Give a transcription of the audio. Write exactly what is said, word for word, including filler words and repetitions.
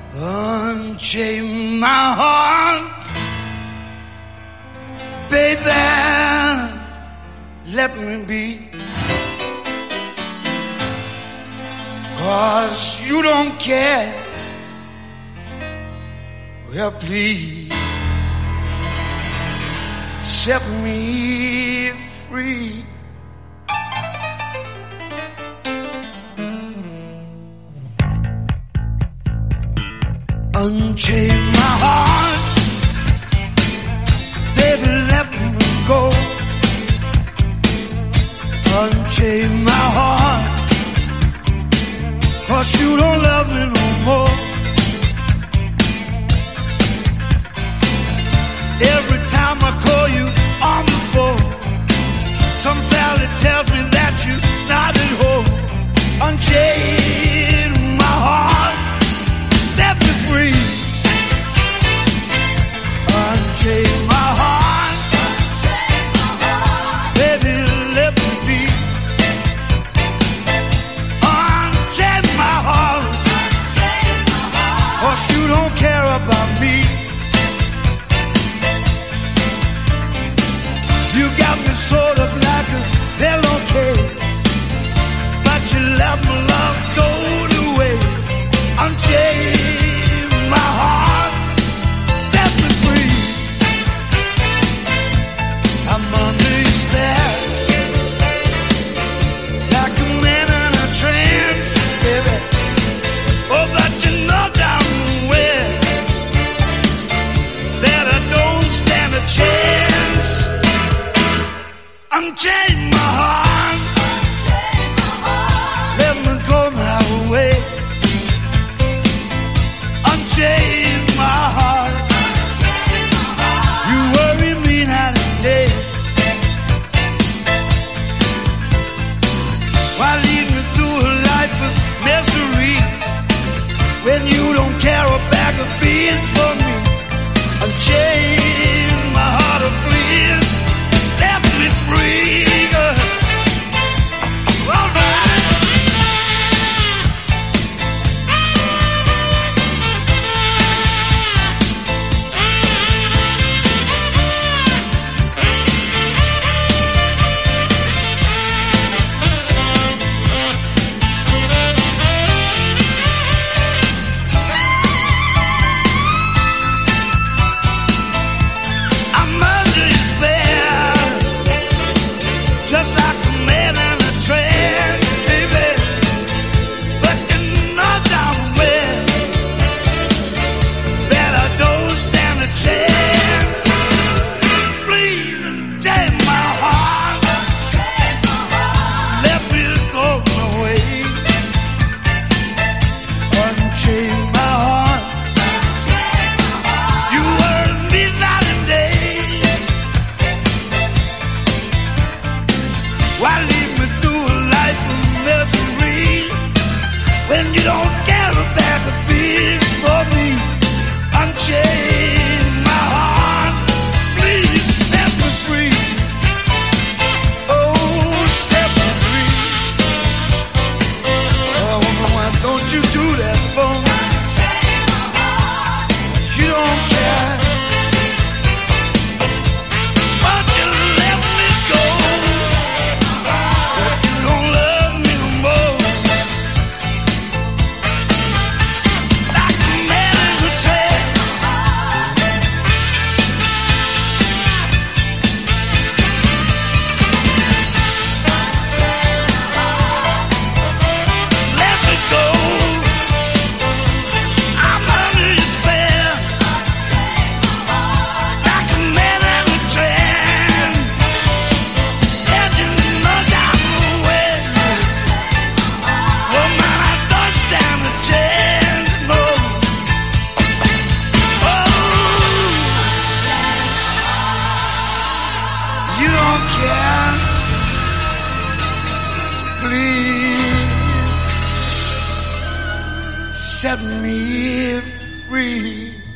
Unchain my heart, baby, let me be. 'Cause you don't care. Well, please set me free. Unchain my heart, baby, let me go. Unchain my heart, 'cause you don't love me no more. Every time I call you on the phone, some fella tells me that you're not at home. Unchain my heart, set me free. Unchain my heart, baby, let me be. Unchain my heart, 'cause you don't care about me. You got me sort of like a pillowcase, but you let my love go to waste. Unchain my heart, set me free. I'm under your spell, like a man in a trance, baby. Oh, but you know damn well that I don't stand a chance. Unchain my heart, let me go my way. Unchain my heart, you worry me night and day. Why lead me through a life of misery when you don't care a bag of beans for me? Unchain my heart, oh please, set me free, girl. All right. I'm under your spell, just like a man in a trance, baby. But you know damn well that I don't stand a chance. Please unchain my heart, let me go my way. Unchain my heart, you worry me night and day. Why lead me through a life of misery when you don't care a bag of beans for me? Unchain my heart, please set me free. Oh, set me free. Oh, why don't you do that for me? You don't care, but you let me go. You don't love me no more. Like a man in a trance. Let me go. I'm under your spell, like a man in a trance. And you know damn well, oh man, I don't stand a chance, no. Oh, you don't care, please set me free.